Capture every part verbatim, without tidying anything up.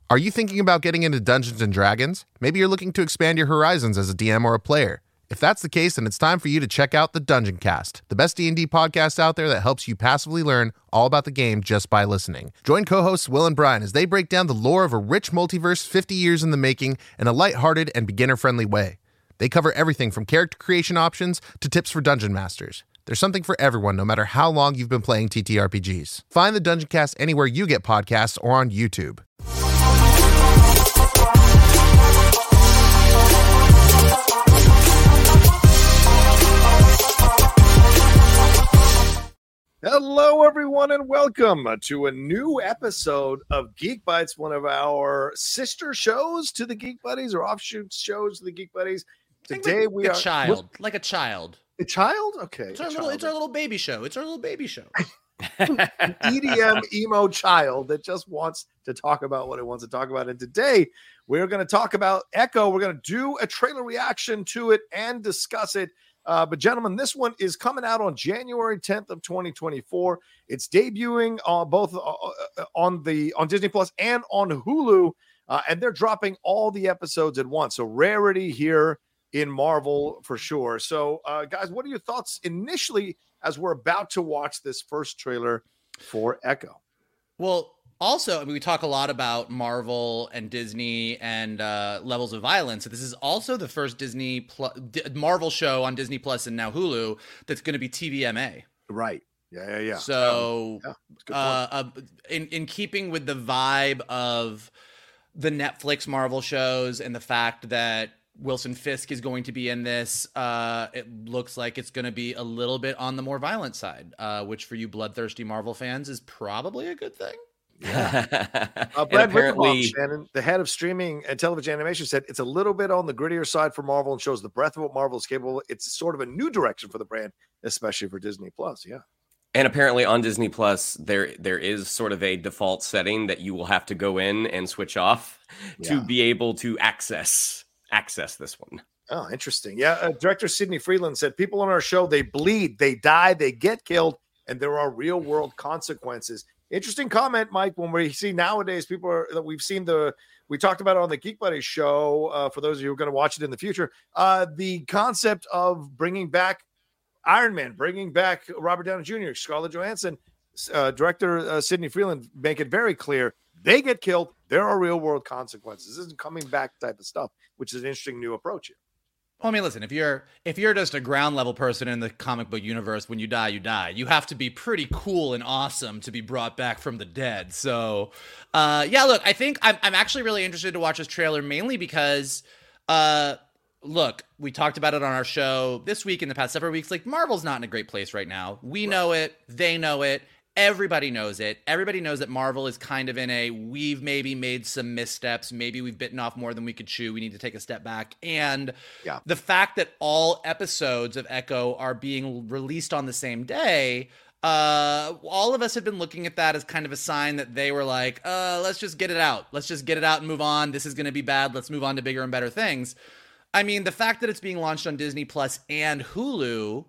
Are you thinking about getting into Dungeons and Dragons? Maybe you're looking to expand your horizons as a D M or a player. If that's the case, then it's time for you to check out the Dungeon Cast, the best D and D podcast out there that helps you passively learn all about the game just by listening. Join co-hosts Will and Brian as they break down the lore of a rich multiverse fifty years in the making in a lighthearted and beginner-friendly way. They cover everything from character creation options to tips for dungeon masters. There's something for everyone, no matter how long you've been playing T T R P Gs. Find the Dungeon Cast anywhere you get podcasts or on YouTube. Hello, everyone, and welcome to a new episode of Geek Bites, one of our sister shows to the Geek Buddies or offshoot shows to the Geek Buddies. Today like we a are child, like a child. A child? Okay. It's our, little, it's our little baby show. It's our little baby show. An E D M emo child that just wants to talk about what it wants to talk about. And today we're going to talk about Echo. We're going to do a trailer reaction to it and discuss it. Uh, but gentlemen, this one is coming out on January tenth of twenty twenty-four. It's debuting on both uh, on the on Disney Plus and on Hulu, uh, and they're dropping all the episodes at once. So rarity here in Marvel for sure. So, uh, guys, what are your thoughts initially as we're about to watch this first trailer for Echo? Well, also, I mean, we talk a lot about Marvel and Disney and uh, levels of violence. This is also the first Disney Plus, D- Marvel show on Disney Plus and now Hulu that's going to be T V M A. Right. Yeah, yeah, yeah. So, um, yeah, uh, uh, in in keeping with the vibe of the Netflix Marvel shows and the fact that Wilson Fisk is going to be in this, uh, it looks like it's going to be a little bit on the more violent side, uh, which for you bloodthirsty Marvel fans is probably a good thing. Yeah. uh, Brad apparently, Shannon, the head of streaming and television animation, said it's a little bit on the grittier side for Marvel and shows the breadth of what Marvel is capable of. It's sort of a new direction for the brand, especially for Disney Plus. Yeah. And apparently on Disney Plus, there there is sort of a default setting that you will have to go in and switch off yeah. to be able to access access this one. Oh, interesting. Yeah. Uh, director Sidney Freeland said people on our show, they bleed, they die, they get killed, and there are real world consequences. Interesting comment, Mike. When we see nowadays, people are that we've seen the we talked about it on the Geek Buddies show. Uh, for those of you who are going to watch it in the future, uh, the concept of bringing back Iron Man, bringing back Robert Downey Junior, Scarlett Johansson, uh, director uh, Sidney Freeland make it very clear they get killed. There are real world consequences. This isn't coming back type of stuff, which is an interesting new approach here. Well, I mean, listen, if you're if you're just a ground level person in the comic book universe, when you die, you die. You have to be pretty cool and awesome to be brought back from the dead. So, uh, yeah, look, I think I'm I'm actually really interested to watch this trailer mainly because, uh, look, we talked about it on our show this week in the past several weeks. Like, Marvel's not in a great place right now. We know it. They know it. Everybody knows it. Everybody knows that Marvel is kind of in a, we've maybe made some missteps. Maybe we've bitten off more than we could chew. We need to take a step back. And yeah. the fact that all episodes of Echo are being released on the same day, uh, all of us have been looking at that as kind of a sign that they were like, uh, let's just get it out. Let's just get it out and move on. This is going to be bad. Let's move on to bigger and better things. I mean, the fact that it's being launched on Disney Plus and Hulu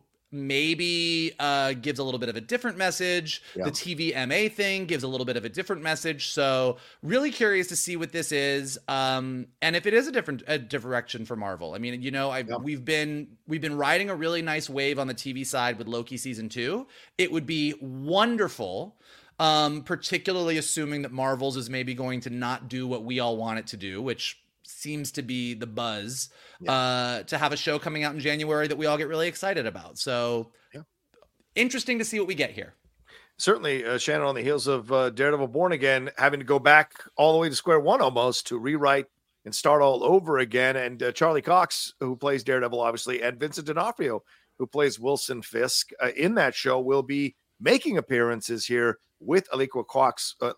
maybe uh, gives a little bit of a different message. Yeah. The T V M A thing gives a little bit of a different message. So really curious to see what this is. Um, and if it is a different a direction for Marvel. I mean, you know, I've, yeah. we've been we've been riding a really nice wave on the T V side with Loki season two. It would be wonderful, um, particularly assuming that Marvel's is maybe going to not do what we all want it to do, which seems to be the buzz, yeah. uh, to have a show coming out in January that we all get really excited about. So yeah. interesting to see what we get here. Certainly, uh, Shannon, on the heels of uh, Daredevil Born Again, having to go back all the way to square one almost to rewrite and start all over again. And uh, Charlie Cox, who plays Daredevil, obviously, and Vincent D'Onofrio, who plays Wilson Fisk, uh, in that show will be making appearances here with Aliqua Cox, uh,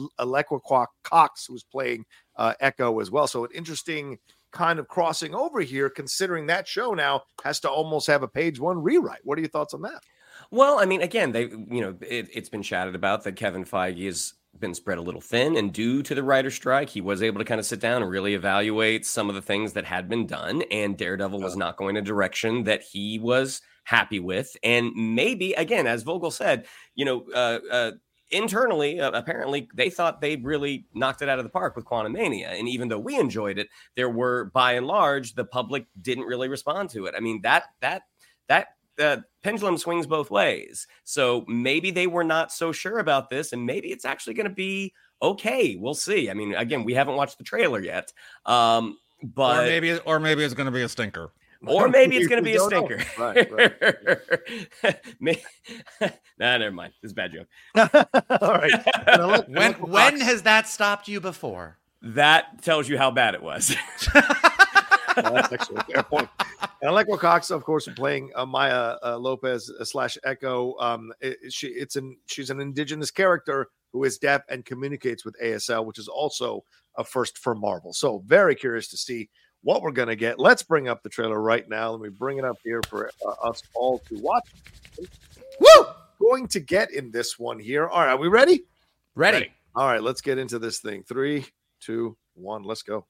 Aliqua Cox, who's playing uh, Echo as well. So an interesting kind of crossing over here, considering that show now has to almost have a page one rewrite. What are your thoughts on that? Well, I mean, again, they, you know, it, it's been chatted about that Kevin Feige has been spread a little thin, and due to the writer's strike, he was able to kind of sit down and really evaluate some of the things that had been done, and Daredevil was not going a direction that he was happy with. And maybe, again, as Vogel said, you know, uh, uh, internally, uh, apparently, they thought they really knocked it out of the park with Quantumania. And even though we enjoyed it, there were, by and large, the public didn't really respond to it. I mean, that that that uh, pendulum swings both ways. So maybe they were not so sure about this, and maybe it's actually going to be okay. We'll see. I mean, again, we haven't watched the trailer yet, um, but or maybe or maybe it's going to be a stinker. Or maybe it's going to be a stinker. Right, right. Nah, never mind. This is a bad joke. All right. Look, when look, when Fox. has that stopped you before? That tells you how bad it was. Well, that's actually a fair point. And Electra Cox, of course, playing uh, Maya uh, Lopez uh, slash Echo. Um, it, she it's an she's an indigenous character who is deaf and communicates with A S L, which is also a first for Marvel. So very curious to see what we're going to get. Let's bring up the trailer right now. Let me bring it up here for uh, us all to watch. Woo! Going to get in this one here. All right, are we ready? Ready. Ready. All right, let's get into this thing. Three, two, one, let's go.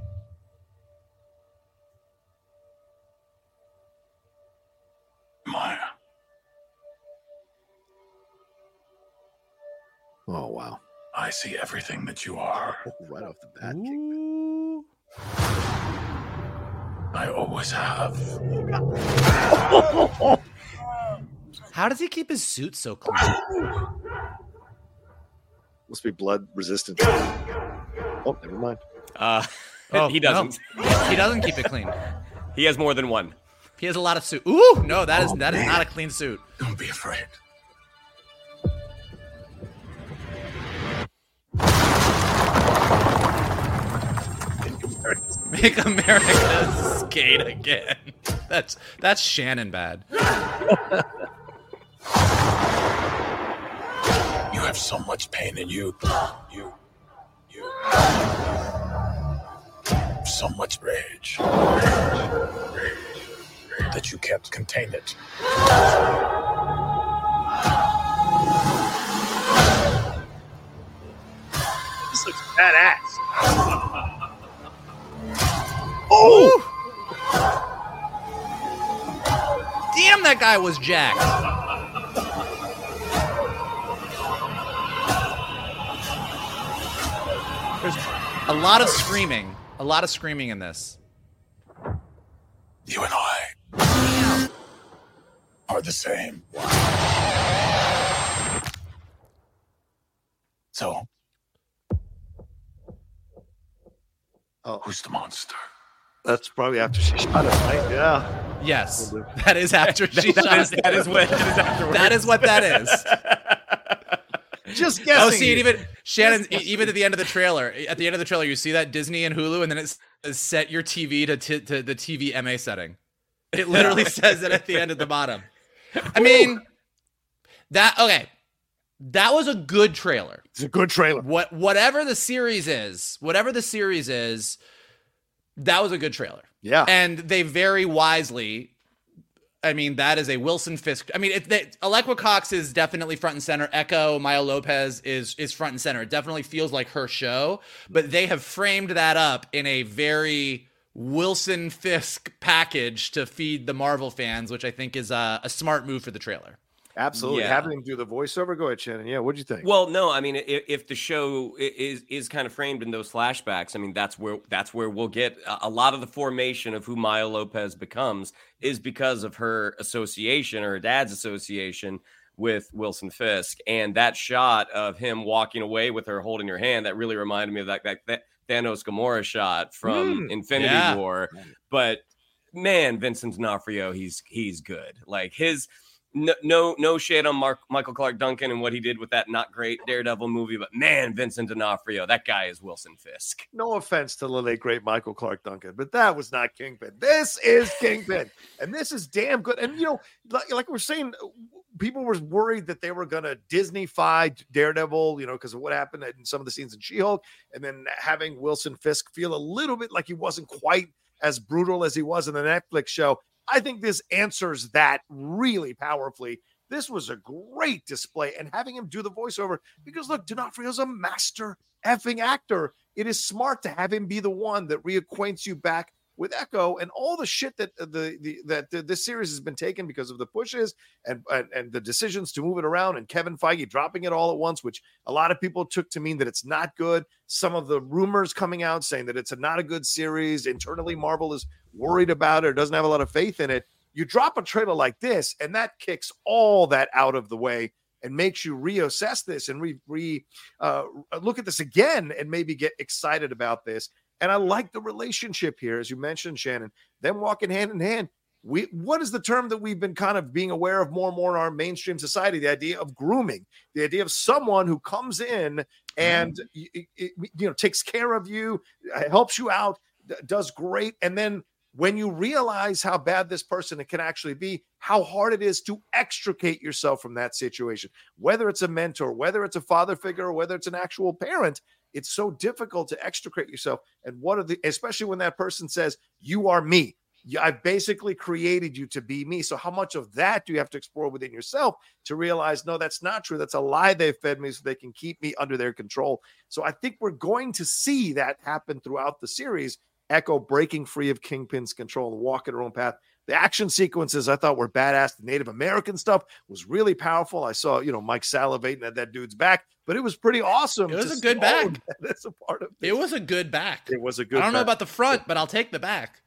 Maya, Oh, wow. I see everything that you are. Right off the bat. Ooh. I always have. How does he keep his suit so clean? Must be blood resistant. Oh, never mind. Uh, Oh, he doesn't. no. He doesn't keep it clean. He has more than one. He has a lot of suit. Ooh, no, that is that is not a clean suit. Don't be afraid. Make America skate again. That's that's Shannon bad. You have so much pain in you. You. You. So much rage. Rage. That you can't contain it. This looks badass. Oh! Damn, that guy was jacked. There's a lot of screaming. A lot of screaming in this. You and I are the same. So, Oh, who's the monster? that's probably after she shot him, right? Yeah. Yes, that is after she That shot is, that is what that is afterwards. That is what that is. Just guessing. Oh, see it here. even Shannon. e- Even at the end of the trailer, at the end of the trailer, you see that Disney and Hulu, and then it says set your T V to t- to the T V M A setting. It literally says it at the end at the bottom. I mean, that okay. That was a good trailer. It's a good trailer. What whatever the series is, whatever the series is, that was a good trailer. Yeah. And they very wisely, I mean, that is a Wilson Fisk. I mean, it, they, Electra Cox is definitely front and center. Echo, Maya Lopez is is front and center. It definitely feels like her show, but they have framed that up in a very Wilson Fisk package to feed the Marvel fans, which I think is a, a smart move for the trailer. Absolutely. Yeah. Having him do the voiceover. Go ahead, Shannon. Yeah. What'd you think? Well, no, I mean, if, if the show i- is is kind of framed in those flashbacks, I mean, that's where that's where we'll get a, a lot of the formation of who Maya Lopez becomes is because of her association or her dad's association with Wilson Fisk, and that shot of him walking away with her holding her hand that really reminded me of that that, that Thanos Gamora shot from Mm, Infinity yeah. War. But man, Vincent D'Onofrio, he's he's good. Like his. No, no, no shade on Mark, Michael Clark Duncan and what he did with that not great Daredevil movie, but man, Vincent D'Onofrio, that guy is Wilson Fisk. No offense to the late great Michael Clark Duncan, but that was not Kingpin. This is Kingpin, and this is damn good. And you know, like, like we're saying, people were worried that they were going to Disney-fy Daredevil, you know, because of what happened in some of the scenes in She-Hulk, and then having Wilson Fisk feel a little bit like he wasn't quite as brutal as he was in the Netflix show. I think this answers that really powerfully. This was a great display, and having him do the voiceover, because look, D'Onofrio's a master effing actor. It is smart to have him be the one that reacquaints you back with Echo and all the shit that the, the that the, this series has been taken because of the pushes and, and and the decisions to move it around, and Kevin Feige dropping it all at once, which a lot of people took to mean that it's not good. Some of the rumors coming out saying that it's a, not a good series. Internally, Marvel is worried about it or doesn't have a lot of faith in it. You drop a trailer like this, and that kicks all that out of the way and makes you reassess this and re, re uh, look at this again and maybe get excited about this. And I like the relationship here, as you mentioned, Shannon, them walking hand in hand. We, what is the term that we've been kind of being aware of more and more in our mainstream society? The idea of grooming, the idea of someone who comes in and, mm. you, you know, takes care of you, helps you out, does great. And then when you realize how bad this person can actually be, how hard it is to extricate yourself from that situation, whether it's a mentor, whether it's a father figure, or whether it's an actual parent, it's so difficult to extricate yourself. And what are the, especially when that person says, you are me. I've basically created you to be me. So how much of that do you have to explore within yourself to realize, no, that's not true. That's a lie they've fed me so they can keep me under their control. So I think we're going to see that happen throughout the series. Echo breaking free of Kingpin's control and walking her own path. The action sequences I thought were badass. The Native American stuff was really powerful. I saw, you know, Mike salivating at that dude's back, but it was pretty awesome. It was a good back. That's a part of this. It was a good back. It was a good I don't back. know about the front, but I'll take the back.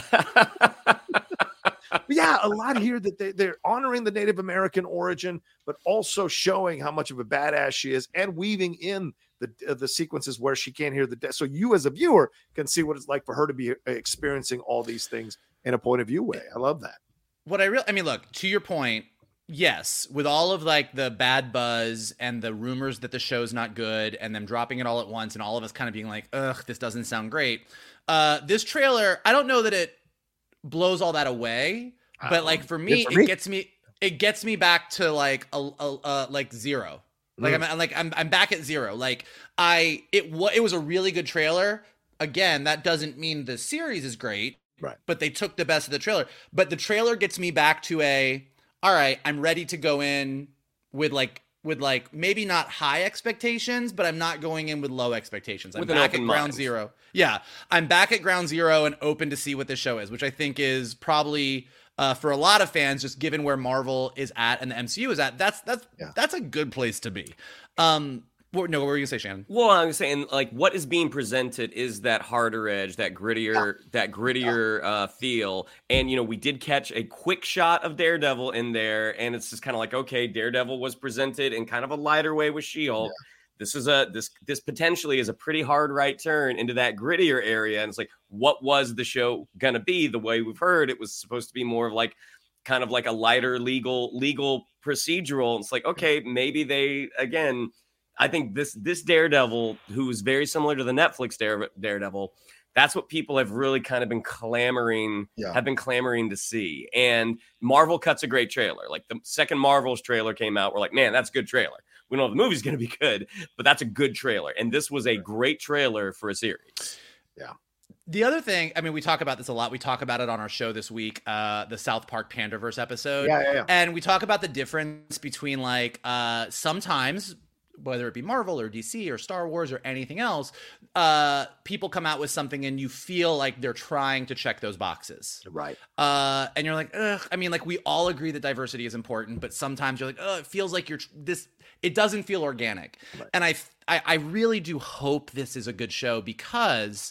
But yeah, a lot here that they, they're honoring the Native American origin, but also showing how much of a badass she is and weaving in the uh, the sequences where she can't hear the death. So you as a viewer can see what it's like for her to be experiencing all these things in a point of view way. I love that. What I really, I mean, look, to your point, yes, with all of like the bad buzz and the rumors that the show's not good and them dropping it all at once and all of us kind of being like, ugh, this doesn't sound great. Uh, this trailer, I don't know that it blows all that away, but like for me, for me. it gets me, it gets me back to like a, a, a like zero. Like mm. I'm, I'm like I'm I'm back at zero. Like I it was it was a really good trailer. Again, that doesn't mean the series is great, right? But they took the best of the trailer. But the trailer gets me back to a all right. I'm ready to go in with like with like maybe not high expectations, but I'm not going in with low expectations. I'm with back at ground mind. zero. Yeah, I'm back at ground zero and open to see what this show is, which I think is probably. Uh, for a lot of fans, just given where Marvel is at and the M C U is at, that's that's yeah. that's a good place to be. Um, what, no, what were you gonna say, Shannon? Well, I was saying, like, what is being presented is that harder edge, that grittier, yeah. that grittier yeah. uh, feel. And you know, we did catch a quick shot of Daredevil in there, and it's just kind of like, okay, Daredevil was presented in kind of a lighter way with She-Hulk. Yeah. This is a this this potentially is a pretty hard right turn into that grittier area. And it's like, what was the show gonna be? The way we've heard, it was supposed to be more of like kind of like a lighter legal legal procedural. It's like, okay, maybe they again, I think this this Daredevil, who is very similar to the Netflix Dare, Daredevil, that's what people have really kind of been clamoring, yeah. have been clamoring to see. And Marvel cuts a great trailer. Like the second Marvel's trailer came out, we're like, man, that's a good trailer. We know the movie's going to be good, but that's a good trailer. And this was a great trailer for a series. Yeah. The other thing, I mean, we talk about this a lot. We talk about it on our show this week, uh, the South Park Pandaverse episode. Yeah, yeah, yeah. And we talk about the difference between like uh, sometimes, whether it be Marvel or D C or Star Wars or anything else, uh, people come out with something and you feel like they're trying to check those boxes. Right. Uh, and you're like, ugh. I mean, like we all agree that diversity is important, but sometimes you're like, oh, it feels like you're this, it doesn't feel organic. Right. And I, I, I really do hope this is a good show because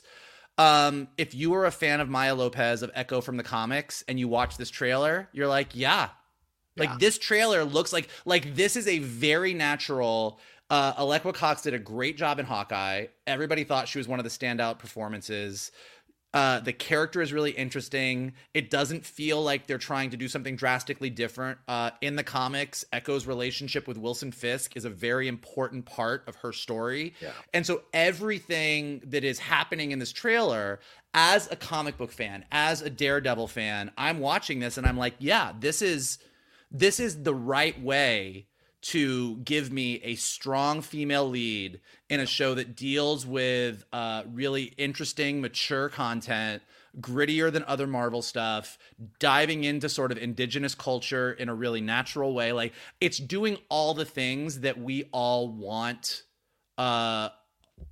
um, if you were a fan of Maya Lopez of Echo from the comics and you watch this trailer, you're like, yeah, like yeah. this trailer looks like, like this is a very natural. Uh, Alekwa Cox did a great job in Hawkeye. Everybody thought she was one of the standout performances. Uh, the character is really interesting. It doesn't feel like they're trying to do something drastically different. Uh, in the comics, Echo's relationship with Wilson Fisk is a very important part of her story. Yeah. And so everything that is happening in this trailer, as a comic book fan, as a Daredevil fan, I'm watching this and I'm like, yeah, this is this is the right way to give me a strong female lead in a show that deals with uh, really interesting, mature content, grittier than other Marvel stuff, diving into sort of indigenous culture in a really natural way. Like it's doing all the things that we all want uh,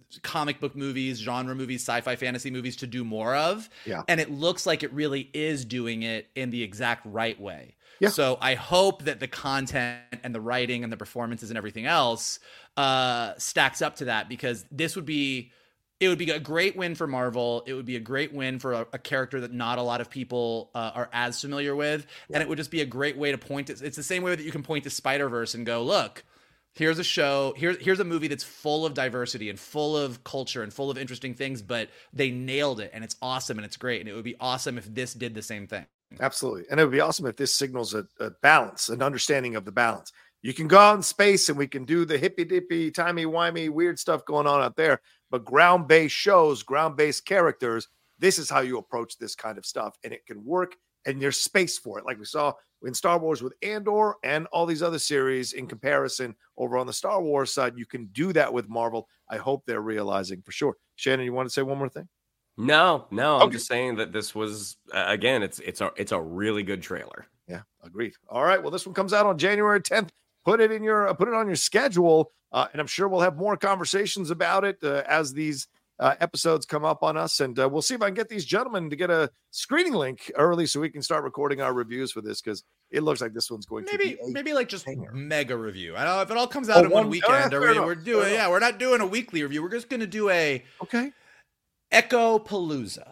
comic book movies, genre movies, sci-fi fantasy movies to do more of. Yeah. And it looks like it really is doing it in the exact right way. Yeah. So I hope that the content and the writing and the performances and everything else uh, stacks up to that, because this would be, it would be a great win for Marvel. It would be a great win for a, a character that not a lot of people uh, are as familiar with. Yeah. And it would just be a great way to point it. It's the same way that you can point to Spider-Verse and go, look, here's a show, here's, here's a movie that's full of diversity and full of culture and full of interesting things, but they nailed it and it's awesome and it's great. And it would be awesome if this did the same thing. Absolutely. And it would be awesome if this signals a, a balance, an understanding of the balance. You can go out in space and we can do the hippy dippy, timey wimey, weird stuff going on out there, but ground-based shows, ground-based characters, this is how you approach this kind of stuff. And it can work and there's space for it. Like we saw in Star Wars with Andor and all these other series in comparison over on the Star Wars side, you can do that with Marvel. I hope they're realizing for sure. Shannon, you want to say one more thing? No, no, I'm Okay. just saying that this was uh, again, it's it's a it's a really good trailer. Yeah, agreed. All right, well, this one comes out on January tenth. Put it in your uh, put it on your schedule, uh, and I'm sure we'll have more conversations about it uh, as these uh, episodes come up on us, and uh, we'll see if I can get these gentlemen to get a screening link early so we can start recording our reviews for this, because it looks like this one's going Maybe to be a maybe like just banger. mega review. I don't know if it all comes out Oh, in one one- weekend, uh, or fair we, enough, we're fair doing enough. yeah, we're not doing a weekly review. We're just gonna do a Okay. Echo Palooza.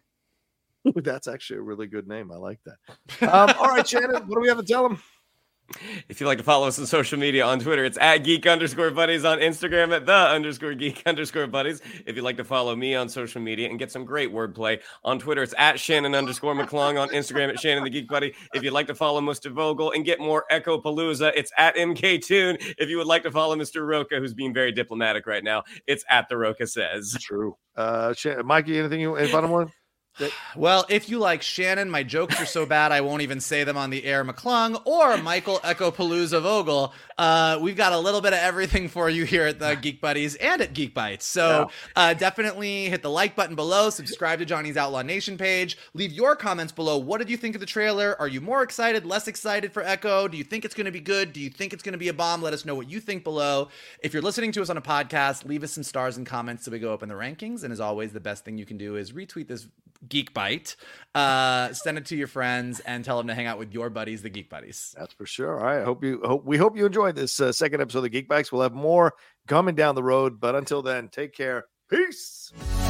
Ooh, that's actually a really good name. I like that. Um, all right, Shannon, what do we have to tell them? If you'd like to follow us on social media, on Twitter, it's at geek underscore buddies, on Instagram at the underscore geek underscore buddies. If you'd like to follow me on social media and get some great wordplay, on Twitter, it's at Shannon underscore McClung, on Instagram at Shannon the Geek Buddy. If you'd like to follow Mister Vogel and get more Echo Palooza, it's at M K Toon. If you would like to follow Mister Roca, who's being very diplomatic right now, it's at the Roca Says. True. Uh, Shannon, Mikey, anything you any final one? Well, if you like Shannon, my jokes are so bad I won't even say them on the air, McClung, or Michael Echo Palooza Vogel, uh, we've got a little bit of everything for you here at the Geek Buddies and at Geek Bites. So uh, definitely hit the like button below, subscribe to Johnny's Outlaw Nation page, leave your comments below. What did you think of the trailer? Are you more excited, less excited for Echo? Do you think it's going to be good? Do you think it's going to be a bomb? Let us know what you think below. If you're listening to us on a podcast, leave us some stars and comments so we go up in the rankings. And as always, the best thing you can do is retweet this Geek Bite, uh, send it to your friends, and tell them to hang out with your buddies, the Geek Buddies. That's for sure. All right. I hope you hope we hope you enjoyed this uh, second episode of the Geek Bikes. We'll have more coming down the road, but until then, take care. Peace.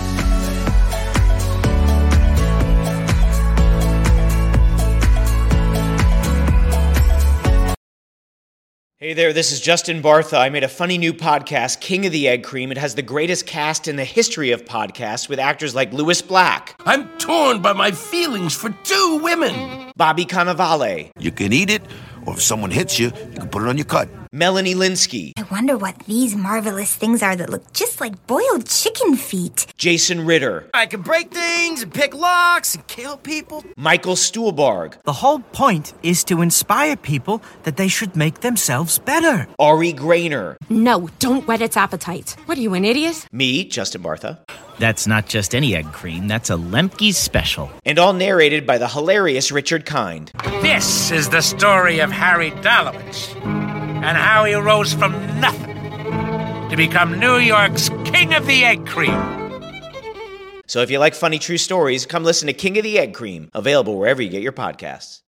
Hey there, this is Justin Bartha. I made a funny new podcast, King of the Egg Cream. It has the greatest cast in the history of podcasts with actors like Louis Black, I'm torn by my feelings for two women. Bobby Cannavale, You can eat it, or if someone hits you, you can put it on your cut. Melanie Linsky, I wonder what these marvelous things are that look just like boiled chicken feet. Jason Ritter, I can break things and pick locks and kill people. Michael Stuhlbarg, The whole point is to inspire people that they should make themselves better. Ari Grainer, No, don't whet its appetite. What are you, an idiot? me, Justin Bartha, That's not just any egg cream, that's a Lemke's special. and all narrated by the hilarious Richard Kind. This is the story of Harry Dalowitz and how he rose from nothing to become New York's King of the Egg Cream. So if you like funny true stories, come listen to King of the Egg Cream, available wherever you get your podcasts.